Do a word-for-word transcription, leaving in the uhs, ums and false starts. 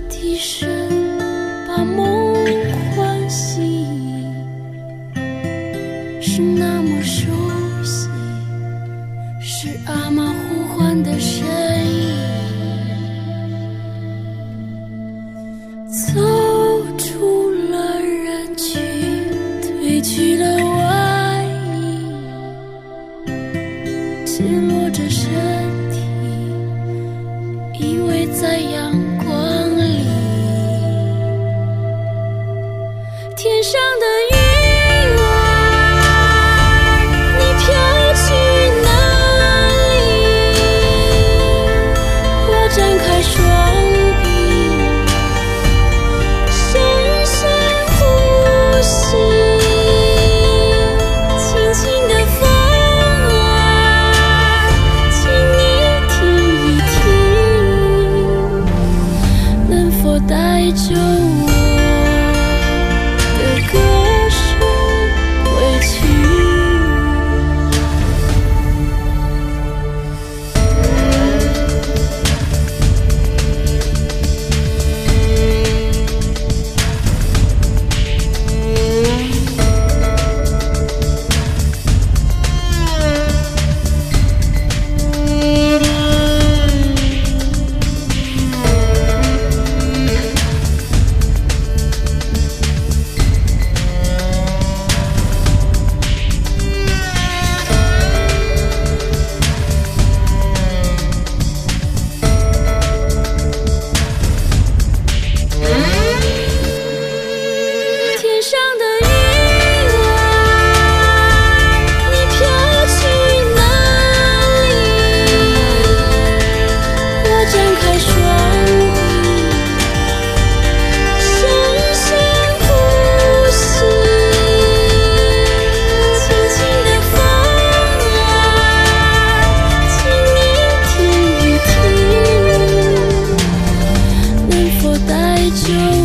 低声把梦唤醒，是那么熟悉，是阿妈呼唤的声音。走出了人群，褪去了外衣，赤裸着身体，依偎在阳光里。天上的云儿，你飘去哪里？我展开双臂，深深呼吸，轻轻的风儿，请你听一听，能否带着我的歌声回去？天上的云儿，你飘去哪里？我展开双臂，深深呼吸，轻轻的风儿，请你听一听，能否带着